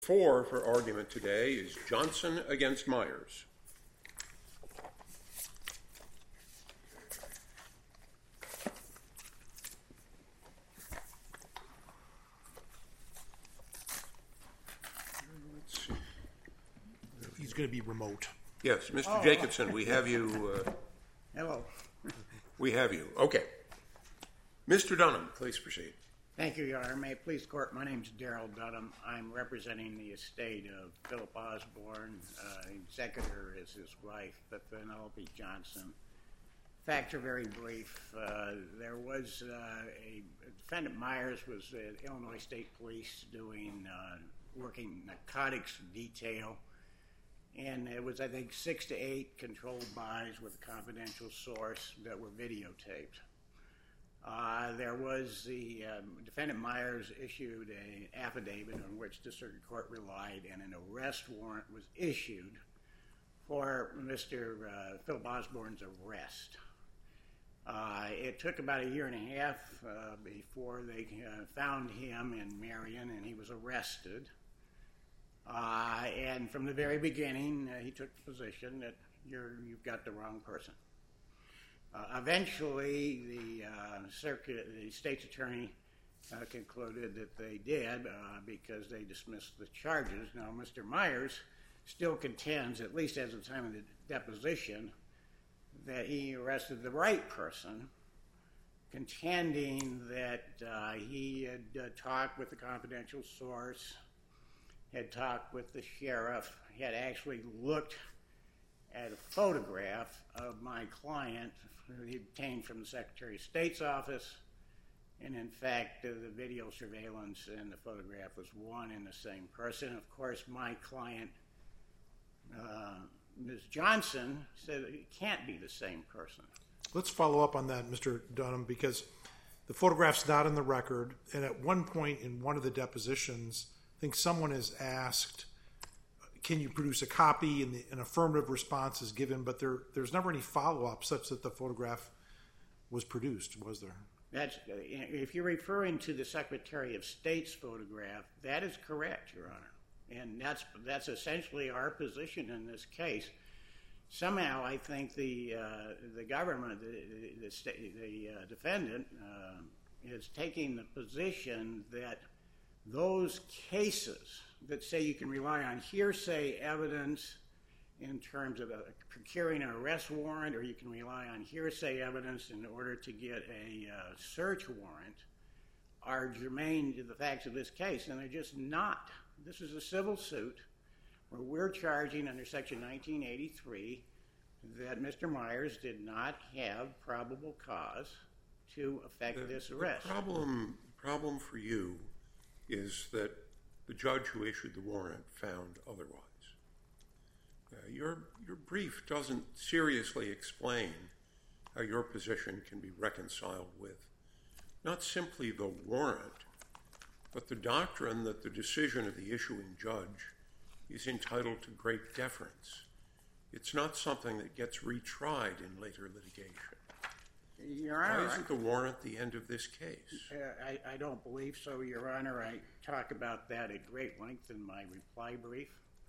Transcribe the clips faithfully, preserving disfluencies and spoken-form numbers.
Four for argument today is Johnson against Myers. Let's see. He's going to be remote. Yes, Mister Oh. Jacobson, we have you. Uh, Hello. we have you. Okay. Mister Dunham, please proceed. Thank you, Your Honor. May it please the court, my name is Darrell Dunham. I'm representing the estate of Philip Osborne. Uh, executor is his wife, but Penelope Johnson. Facts are very brief. Uh, there was uh, a defendant Myers was at Illinois State Police doing uh, working narcotics detail, and it was I think six to eight controlled buys with a confidential source that were videotaped. Uh, there was the um, defendant Myers issued an affidavit on which the circuit court relied, and an arrest warrant was issued for Mister Uh, Philip Osborne's arrest. Uh, it took about a year and a half uh, before they uh, found him in Marion, and he was arrested. Uh, and from the very beginning, uh, he took the position that you're, you've got the wrong person. Uh, eventually, the uh, circuit, the state's attorney uh, concluded that they did uh, because they dismissed the charges. Now, Mister Myers still contends, at least as of the time of the deposition, that he arrested the right person, contending that uh, he had uh, talked with the confidential source, had talked with the sheriff, had actually looked at a photograph of my client he obtained from the Secretary of State's office, and in fact uh, the video surveillance and the photograph was one and the same person. Of course, my client, uh, Miz Johnson, said it can't be the same person. Let's follow up on that, Mister Dunham, because the photograph's not in the record, and at one point in one of the depositions, I think someone has asked, can you produce a copy, and the, an affirmative response is given, but there, there's never any follow-up such that the photograph was produced, was there? That's, if you're referring to the Secretary of State's photograph, that is correct, Your Honor. And that's, that's essentially our position in this case. Somehow, I think the, uh, the government, the, the, the, the uh, defendant, uh, is taking the position that those cases that say you can rely on hearsay evidence in terms of uh, procuring an arrest warrant, or you can rely on hearsay evidence in order to get a uh, search warrant, are germane to the facts of this case, and they're just not. This is a civil suit where we're charging under Section nineteen eighty-three that Mister Myers did not have probable cause to effect The, this arrest. The problem, problem for you is that the judge who issued the warrant found otherwise. Uh, your, your brief doesn't seriously explain how your position can be reconciled with not simply the warrant, but the doctrine that the decision of the issuing judge is entitled to great deference. It's not something that gets retried in later litigation. Your Honor, Why isn't the warrant the end of this case? Uh, I, I don't believe so, Your Honor. I talk about that at great length in my reply brief.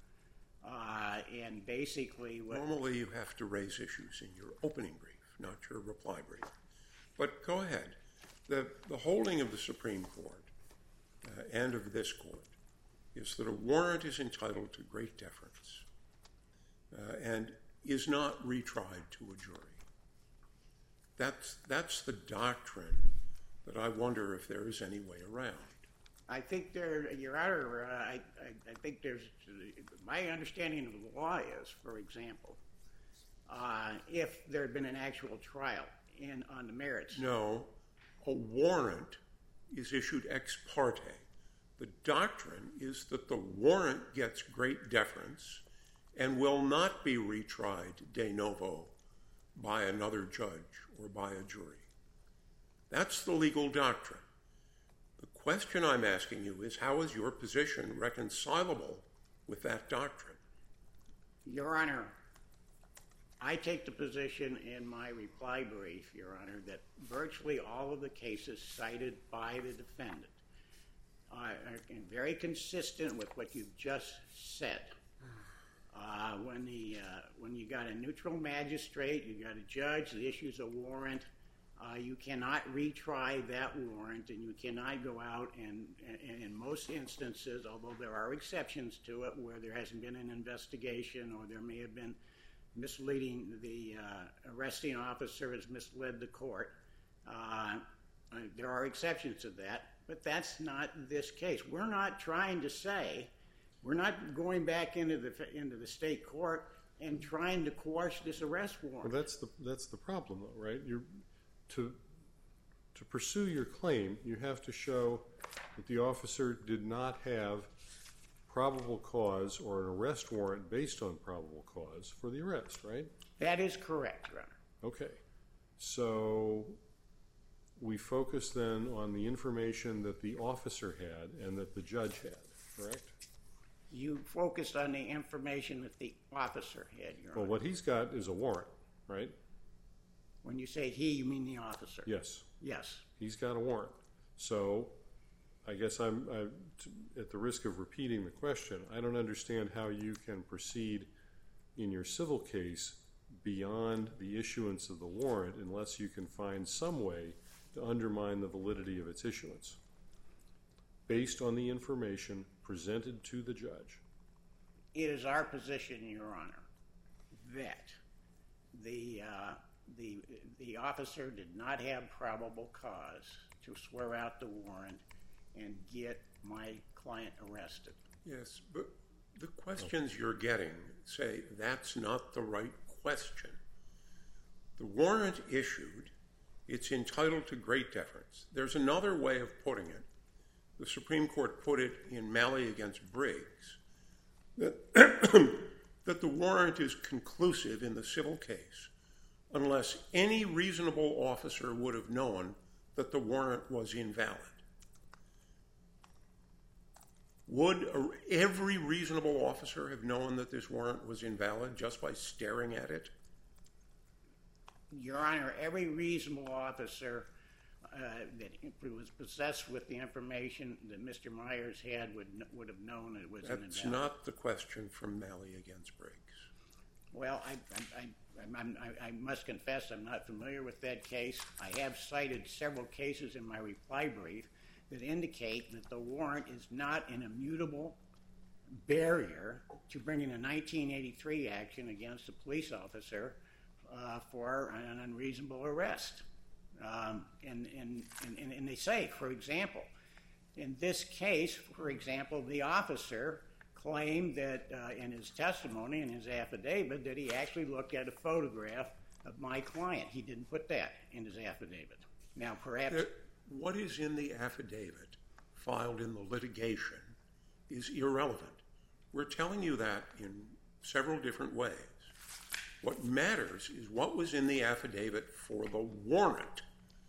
Uh, and basically what... Normally you have to raise issues in your opening brief, not your reply brief. But go ahead. The, the holding of the Supreme Court uh, and of this court is that a warrant is entitled to great deference uh, and is not retried to a jury. That's, that's the doctrine that I wonder if there is any way around. I think there, Your Honor, uh, I, I, I think there's, my understanding of the law is, for example, uh, if there had been an actual trial in on the merits. No, a warrant is issued ex parte. The doctrine is that the warrant gets great deference and will not be retried de novo by another judge or by a jury. That's the legal doctrine. The question I'm asking you is, how is your position reconcilable with that doctrine? Your Honor, I take the position in my reply brief, Your Honor, that virtually all of the cases cited by the defendant are very consistent with what you've just said. Uh, when the uh, when you got a neutral magistrate, you got a judge that issues a warrant, uh, you cannot retry that warrant, and you cannot go out and, and in most instances, although there are exceptions to it where there hasn't been an investigation or there may have been misleading, the uh, arresting officer has misled the court. Uh, there are exceptions to that, but that's not this case. We're not trying to say, we're not going back into the into the state court and trying to quash this arrest warrant. Well, that's the that's the problem, though, right? You're to to pursue your claim, you have to show that the officer did not have probable cause or an arrest warrant based on probable cause for the arrest, right? That is correct, Your Honor. Okay. So we focus then on the information that the officer had and that the judge had, correct? You focused on the information that the officer had, Your Honor. Well, what he's got is a warrant, right? When you say he, you mean the officer? Yes. Yes. He's got a warrant. So I guess I'm, I, at the risk of repeating the question, I don't understand how you can proceed in your civil case beyond the issuance of the warrant unless you can find some way to undermine the validity of its issuance based on the information presented to the judge. It is our position, Your Honor, that the uh, the the officer did not have probable cause to swear out the warrant and get my client arrested. Yes, but the questions you're getting say that's not the right question. The warrant issued, it's entitled to great deference. There's another way of putting it. The Supreme Court put it in Malley against Briggs, that, that the warrant is conclusive in the civil case unless any reasonable officer would have known that the warrant was invalid. Would every reasonable officer have known that this warrant was invalid just by staring at it? Your Honor, every reasonable officer uh, that was possessed with the information that Mister Myers had would would have known it was invalid. That's not the question from Malley against Briggs. Well, I, I, I, I, I must confess I'm not familiar with that case. I have cited several cases in my reply brief that indicate that the warrant is not an immutable barrier to bringing a nineteen eighty-three action against a police officer uh, for an unreasonable arrest. Um, and, and, and, and they say, for example, in this case, for example, the officer claimed that uh, in his testimony, in his affidavit, that he actually looked at a photograph of my client. He didn't put that in his affidavit. Now, perhaps... There, what is in the affidavit filed in the litigation is irrelevant. We're telling you that in several different ways. What matters is what was in the affidavit for the warrant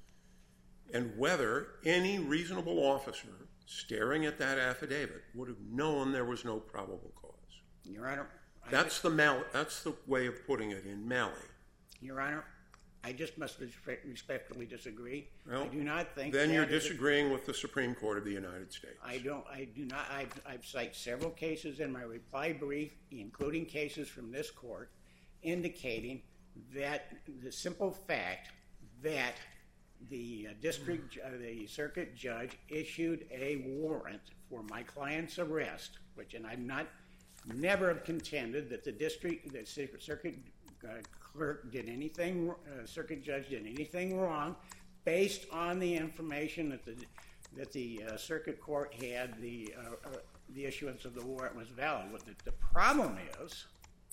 and whether any reasonable officer staring at that affidavit would have known there was no probable cause. Your Honor... That's the, Mal- that's the way of putting it in Malley. Your Honor, I just must respectfully disagree. Well, I do not think... Then you're disagreeing with the Supreme Court of the United States. I don't... I do not... I've, I've cited several cases in my reply brief, including cases from this court, indicating that the simple fact that the uh, district, uh, the circuit judge issued a warrant for my client's arrest, which, and I'm not, never have contended that the district, the circuit uh, clerk did anything, uh, circuit judge did anything wrong, based on the information that the that the uh, circuit court had, the uh, uh, the issuance of the warrant was valid. What the, the problem is,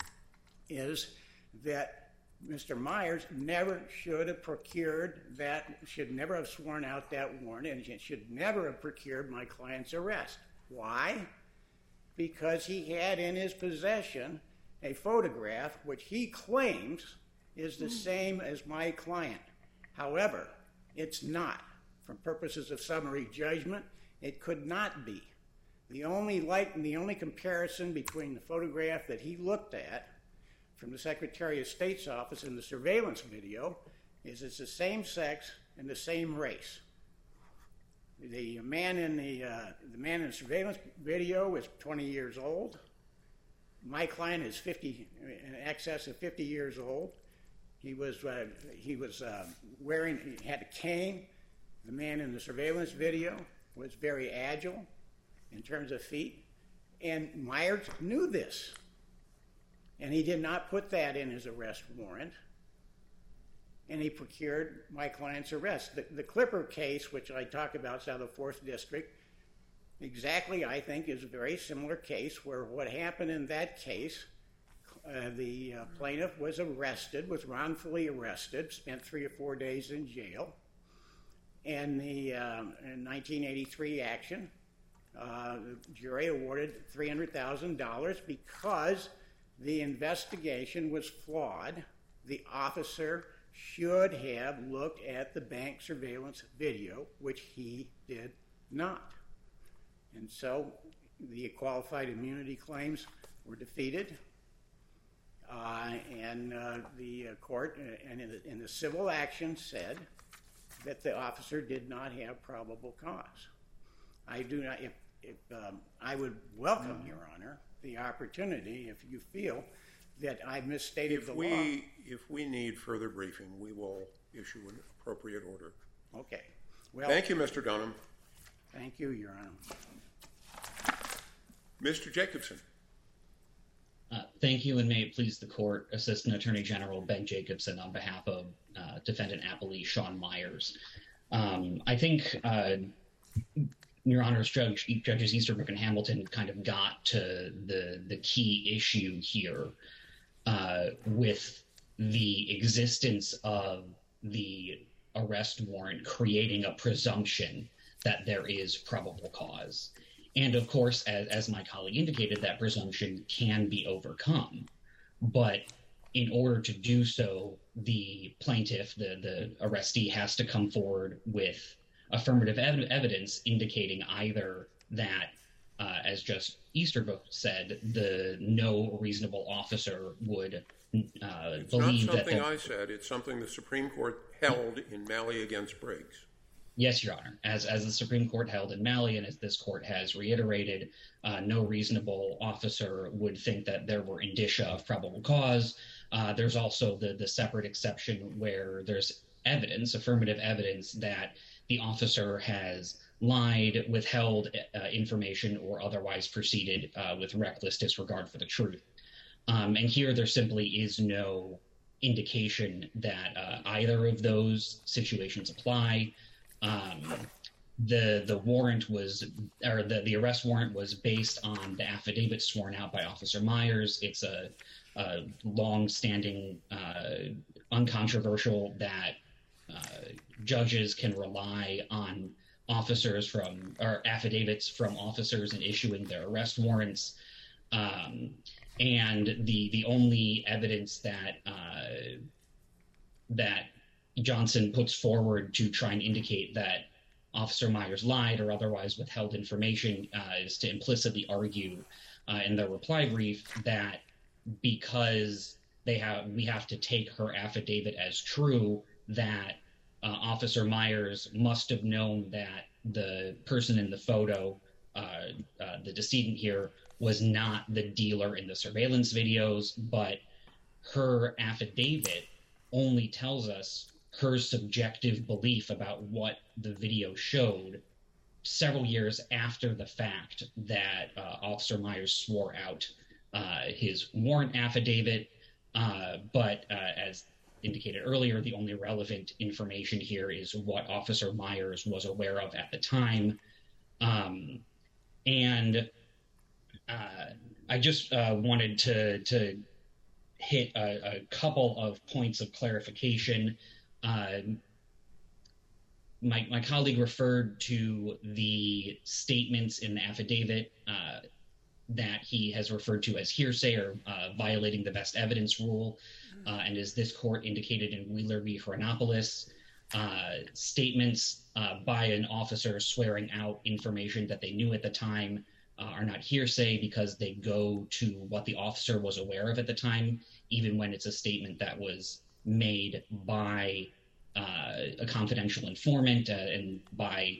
is that Mister Myers never should have procured that, should never have sworn out that warrant, and should never have procured my client's arrest. Why? Because he had in his possession a photograph which he claims is the same as my client. However, it's not. For purposes of summary judgment, it could not be. The only light, the only comparison between the photograph that he looked at from the Secretary of State's office in the surveillance video is it's the same sex and the same race. The man in the uh, the man in the surveillance video is twenty years old. My client is fifty, in excess of fifty years old. He was uh, he was uh, wearing he had a cane. The man in the surveillance video was very agile in terms of feet, and Myers knew this, and he did not put that in his arrest warrant. And he procured my client's arrest. The, the Clipper case, which I talk about, is out of the fourth District, exactly, I think, is a very similar case where what happened in that case, uh, the uh, plaintiff was arrested, was wrongfully arrested, spent three or four days in jail. And the uh, in nineteen eighty-three action, uh, the jury awarded three hundred thousand dollars because the investigation was flawed. The officer should have looked at the bank surveillance video, which he did not. And so the qualified immunity claims were defeated, uh, and uh, the uh, court, uh, and in the, in the civil action, said that the officer did not have probable cause. I do not, if, if um, I would welcome, Your Honor, the opportunity, if you feel that I misstated if the we, law. If we need further briefing, we will issue an appropriate order. Okay. Well, thank you, Mister Dunham. Thank you, Your Honor. Mister Jacobson. Uh, thank you, and may it please the court, Assistant Attorney General Ben Jacobson on behalf of uh, Defendant Appellee Sean Myers. Um, I think uh, Your Honor's Judge, Judges Easterbrook and Hamilton kind of got to the the key issue here uh, with the existence of the arrest warrant creating a presumption that there is probable cause. And of course, as, as my colleague indicated, that presumption can be overcome. But in order to do so, the plaintiff, the, the arrestee, has to come forward with affirmative ev- evidence indicating either that, uh, as Justice Easterbrook said, the no reasonable officer would uh, it's believe not that... something I said. It's something the Supreme Court held in Malley against Briggs. Yes, Your Honor. As as the Supreme Court held in Malley, and as this court has reiterated, uh, no reasonable officer would think that there were indicia of probable cause. Uh, there's also the, the separate exception where there's evidence, affirmative evidence, that the officer has lied, withheld uh, information, or otherwise proceeded uh, with reckless disregard for the truth. Um, and here there simply is no indication that uh, either of those situations apply. Um, the the warrant was, or the, the arrest warrant was based on the affidavit sworn out by Officer Myers. It's a, a long-standing, uh, uncontroversial that uh, judges can rely on officers from, or affidavits from officers in issuing their arrest warrants. Um, and the the only evidence that uh, that Johnson puts forward to try and indicate that Officer Myers lied or otherwise withheld information uh, is to implicitly argue uh, in their reply brief that because they have we have to take her affidavit as true, that uh, Officer Myers must have known that the person in the photo, uh, uh, the decedent here, was not the dealer in the surveillance videos, but her affidavit only tells us her subjective belief about what the video showed several years after the fact that uh, Officer Myers swore out uh, his warrant affidavit. Uh, but uh, as indicated earlier, the only relevant information here is what Officer Myers was aware of at the time. Um, and uh, I just uh, wanted to, to hit a, a couple of points of clarification. Uh, my, my colleague referred to the statements in the affidavit uh, that he has referred to as hearsay or uh, violating the best evidence rule. Uh, and as this court indicated in Wheeler v. Chronopoulos, uh, statements uh, by an officer swearing out information that they knew at the time uh, are not hearsay because they go to what the officer was aware of at the time, even when it's a statement that was made by uh, a confidential informant uh, and by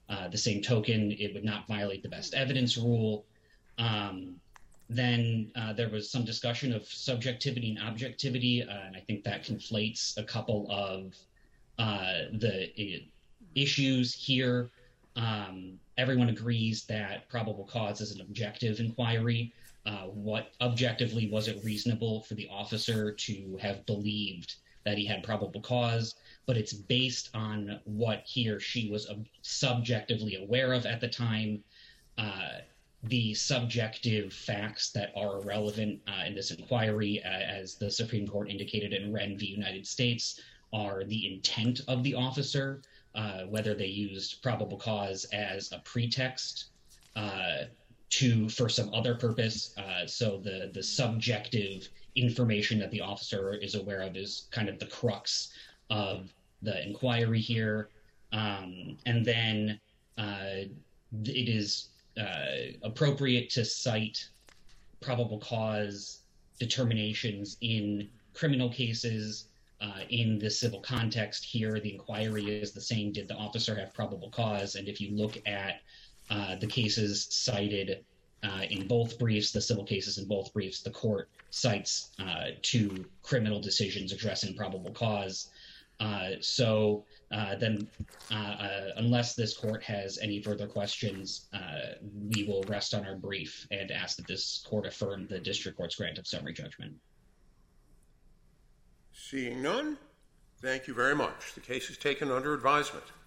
uh, the same token, it would not violate the best evidence rule. Um, then uh, there was some discussion of subjectivity and objectivity, uh, and I think that conflates a couple of uh, the uh, issues here. Um, everyone agrees that probable cause is an objective inquiry. Uh, what objectively was it reasonable for the officer to have believed that he had probable cause, but it's based on what he or she was ob- subjectively aware of at the time. Uh, the subjective facts that are relevant uh, in this inquiry, uh, as the Supreme Court indicated in Wren v. United States, are the intent of the officer, uh, whether they used probable cause as a pretext uh, to for some other purpose. Uh, so the the subjective information that the officer is aware of is kind of the crux of the inquiry here. Um, and then uh, it is uh, appropriate to cite probable cause determinations in criminal cases. Uh, in the civil context here, the inquiry is the same. Did the officer have probable cause? And if you look at uh, the cases cited uh, in both briefs, the civil cases in both briefs, the court cites uh, two criminal decisions addressing probable cause. Uh, so uh, then, uh, uh, unless this court has any further questions, uh, we will rest on our brief and ask that this court affirm the district court's grant of summary judgment. Seeing none, thank you very much. The case is taken under advisement.